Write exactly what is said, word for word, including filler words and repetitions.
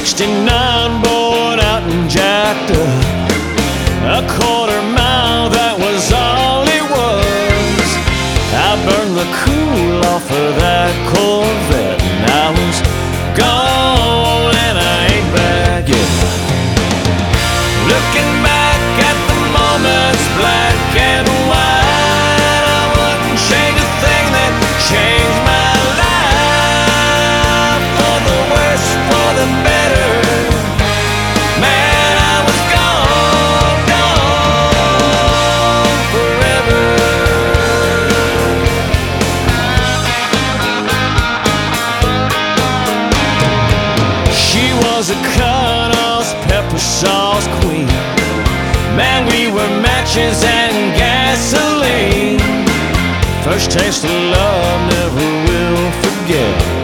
sixty-nine born out and jacked up. A quarter mile, that was all it was. I burned the cool off of that Corvette, and I was gone and I ain't back yet. Looking back at the moments, black and white, I wouldn't change a thing that changed my life. For the worse, for the better, man, I was gone, gone forever. She was a cut-off pepper sauce queen. Man, we were matches and gasoline. First taste of love, never will forget.